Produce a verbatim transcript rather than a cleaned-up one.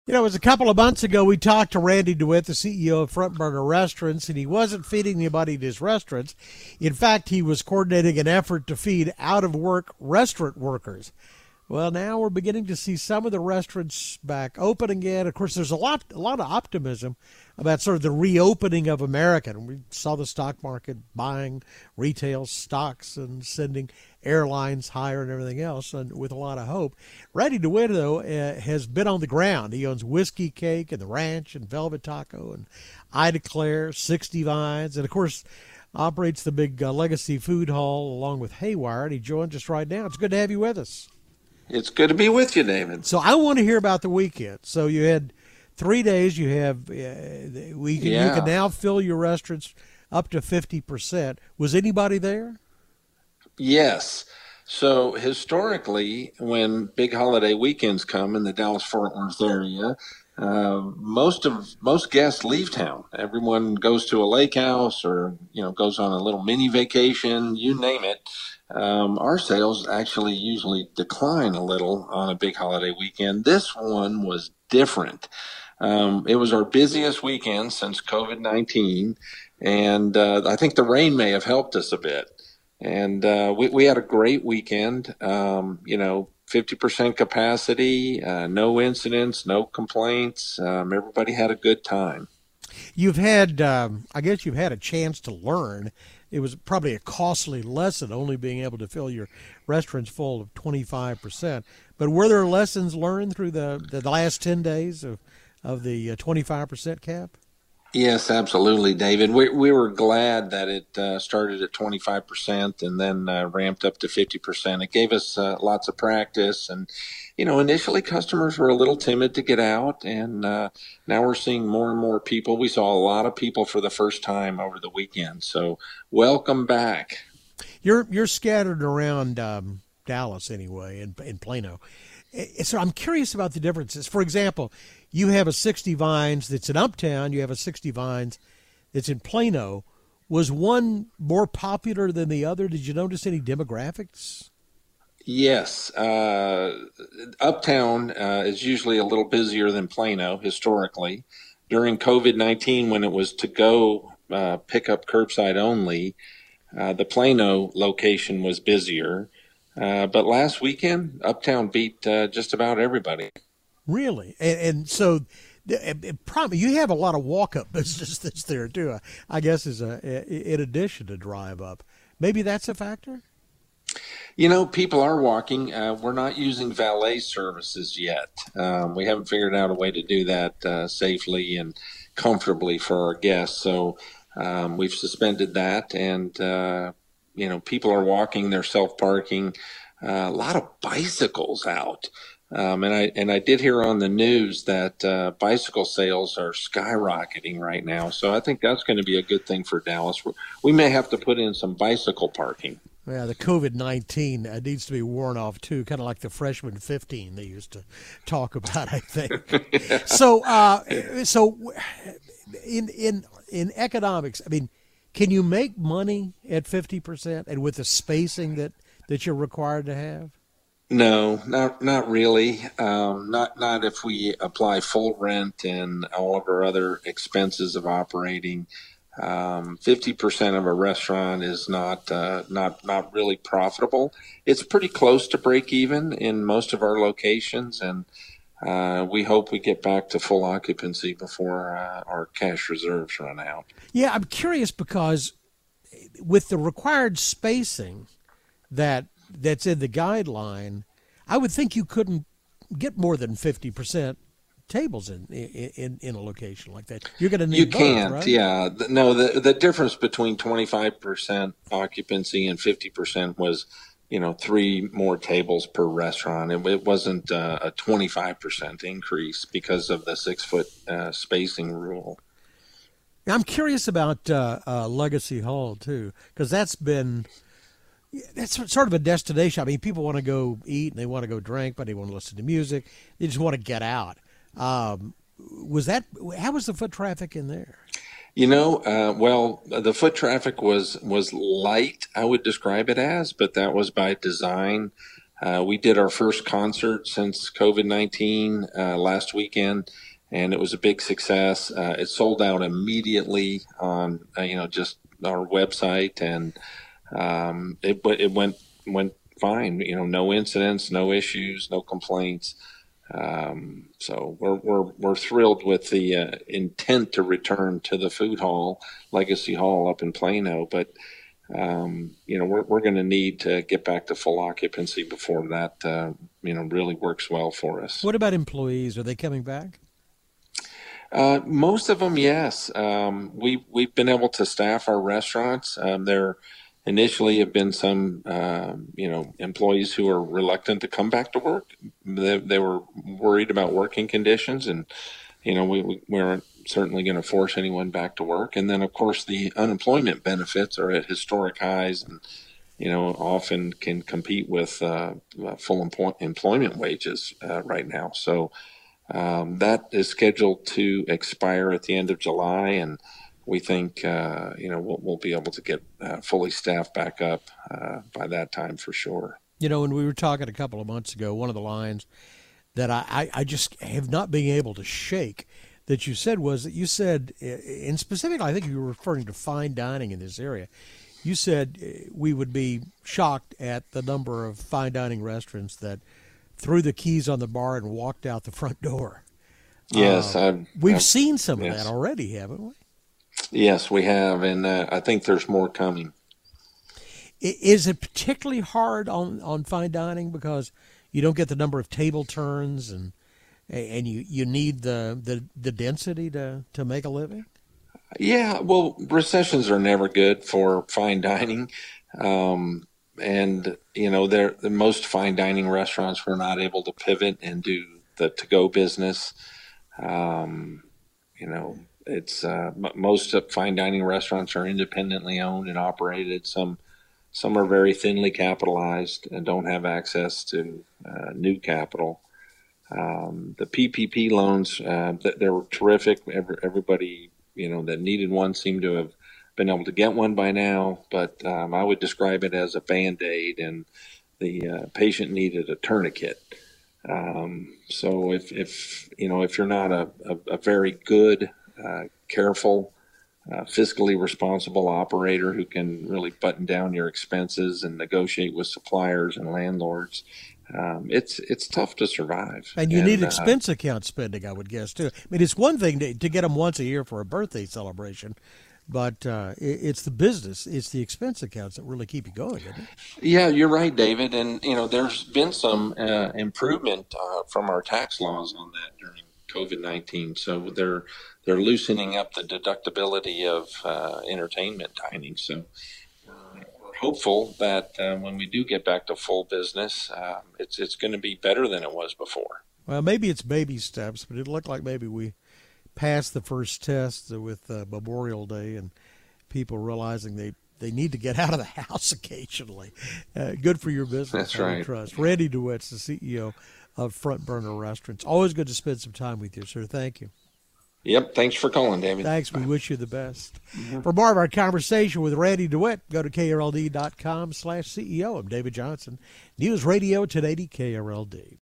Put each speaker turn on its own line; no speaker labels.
You know, it was a couple of months ago we talked to Randy DeWitt, the C E O of Front Burner Restaurants, and he wasn't feeding anybody at his restaurants. In fact, he was coordinating an effort to feed out-of-work restaurant workers. Well, now we're beginning to see some of the restaurants back open again. Of course, there's a lot, a lot of optimism about sort of the reopening of America. And we saw the stock market buying retail stocks and sending airlines higher and everything else, and with a lot of hope. Randy DeWitt, though, uh, has been on the ground. He owns Whiskey Cake and The Ranch and Velvet Taco and I Declare, sixty Vines, and of course operates the big uh, Legacy Food Hall along with Haywire. And he joins us right now. It's good to have you with us.
It's good to be with you, David.
So I want to hear about the weekend. So you had three days. You have uh, we can,
Yeah.
you can now fill your restaurants up to fifty percent. Was anybody there?
Yes. So historically, when big holiday weekends come in the Dallas-Fort Worth area, uh, most of most guests leave town. Everyone goes to a lake house or you know goes on a little mini vacation. You name it. Um, our sales actually usually decline a little on a big holiday weekend. This one was different. Um, it was our busiest weekend since COVID nineteen, and uh, I think the rain may have helped us a bit. And uh, we, we had a great weekend, um, you know, fifty percent capacity, uh, no incidents, no complaints. Um, everybody had a good time.
You've had, um, I guess you've had a chance to learn. It was probably a costly lesson only being able to fill your restaurants full of twenty-five percent. But were there lessons learned through the, the last ten days of, of the uh, twenty-five percent cap?
Yes, absolutely, David. We we were glad that it uh, started at twenty-five percent and then uh, ramped up to fifty percent. It gave us uh, lots of practice. And, you know, initially customers were a little timid to get out. And uh, now we're seeing more and more people. We saw a lot of people for the first time over the weekend. So welcome back.
You're, you're scattered around um, Dallas anyway, in, in Plano. Eh, So I'm curious about the differences. For example, you have a sixty Vines that's in Uptown. You have a sixty Vines that's in Plano. Was one more popular than the other? Did you notice any demographics?
Yes, uh, Uptown uh, is usually a little busier than Plano historically. During COVID nineteen, when it was to go uh, pick up curbside only, uh, the Plano location was busier. Uh, but last weekend, Uptown beat uh, just about everybody.
Really? And, and so, it, it probably you have a lot of walk-up business that's there too. I guess is a in addition to drive-up. Maybe that's a factor.
You know, people are walking. Uh, we're not using valet services yet. Um, we haven't figured out a way to do that uh, safely and comfortably for our guests. So um, we've suspended that, and uh, you know, people are walking. They're self-parking. Uh, a lot of bicycles out. Um, and I and I did hear on the news that uh, bicycle sales are skyrocketing right now. So I think that's going to be a good thing for Dallas. We may have to put in some bicycle parking.
Yeah, the COVID nineteen uh, needs to be worn off too, kind of like the freshman fifteen they used to talk about. I think.
Yeah.
So, uh, so in in in economics, I mean, can you make money at fifty percent and with the spacing that that you're required to have?
No, not not really. Um, not not if we apply full rent and all of our other expenses of operating. Um, fifty percent of a restaurant is not uh, not not really profitable. It's pretty close to break even in most of our locations, and uh, we hope we get back to full occupancy before uh, our cash reserves run out.
Yeah, I'm curious because with the required spacing that that's in the guideline, I would think you couldn't get more than fifty percent tables in in in a location like that. You're going to need
You
both,
can't,
right?
yeah. The- No, the the difference between twenty-five percent occupancy and fifty percent was, you know, three more tables per restaurant. It, it wasn't uh, a twenty-five percent increase because of the six foot uh, spacing rule.
I'm curious about uh, uh, Legacy Hall too, because that's been that's sort of a destination. I mean, people want to go eat and they want to go drink, but they want to listen to music. They just want to get out. Um, was that how was the foot traffic in there?
You know, uh, well, the foot traffic was was light, I would describe it as, but that was by design. Uh, we did our first concert since COVID nineteen uh, last weekend, and it was a big success. Uh, it sold out immediately on uh, you know just our website, and um, it it went went fine. You know, no incidents, no issues, no complaints. Um, so we're we're we're thrilled with the uh, intent to return to the food hall, Legacy Hall up in Plano, but um, you know we're we're going to need to get back to full occupancy before that uh, you know really works well for us.
What about employees? Are they coming back?
Uh, most of them, yes. Um, we we've been able to staff our restaurants. Um, there initially have been some uh, you know employees who are reluctant to come back to work. They, they were worried about working conditions, and you know we, we weren't certainly going to force anyone back to work. And then of course the unemployment benefits are at historic highs, and you know often can compete with uh, full employ- employment wages uh, right now. So. Um, that is scheduled to expire at the end of July, and we think uh, you know we'll, we'll be able to get uh, fully staffed back up uh, by that time for sure.
You know, when we were talking a couple of months ago, one of the lines that I, I, I just have not been able to shake that you said was that you said, in specific, I think you were referring to fine dining in this area. You said we would be shocked at the number of fine dining restaurants that threw the keys on the bar and walked out the front door.
Yes,
uh,
I've,
we've
I've,
seen some
yes.
of that already, haven't we?
Yes, we have, and uh, I think there's more coming.
Is it particularly hard on, on fine dining because you don't get the number of table turns and and you, you need the, the, the density to, to make a living?
Yeah, well, recessions are never good for fine dining. Um, and, you know, they're, the most fine dining restaurants were not able to pivot and do the to-go business. Um, you know, it's uh, m- most of fine dining restaurants are independently owned and operated. Some some are very thinly capitalized and don't have access to uh, new capital. Um, the P P P loans, uh, they were terrific. Every, everybody, you know, that needed one seemed to have been able to get one by now, but um, I would describe it as a Band-Aid, and the uh, patient needed a tourniquet. Um, so if, if, you know, if you're not a, a, a very good, uh, careful, uh, fiscally responsible operator who can really button down your expenses and negotiate with suppliers and landlords, Um, it's it's tough to survive.
And you
and,
need
uh,
expense account spending, I would guess, too. I mean, it's one thing to, to get them once a year for a birthday celebration, but uh, it, it's the business, it's the expense accounts that really keep you going, isn't it?
Yeah, you're right, David. And, you know, there's been some uh, improvement uh, from our tax laws on that during COVID nineteen. So they're they're loosening up the deductibility of uh, entertainment dining. So uh, we're hopeful that uh, when we do get back to full business, um, it's it's going to be better than it was before.
Well, maybe it's baby steps, but it looked like maybe we passed the first test with uh, Memorial Day and people realizing they, they need to get out of the house occasionally. Uh, good for your business.
That's
I
right.
Trust. Randy DeWitt's the C E O of Front Burner Restaurants. Always good to spend some time with you, sir. Thank you.
Yep. Thanks for calling, David.
Thanks. We wish you the best. Mm-hmm. For more of our conversation with Randy DeWitt, go to K R L D dot com slash C E O. I'm David Johnson. News Radio ten eighty K R L D.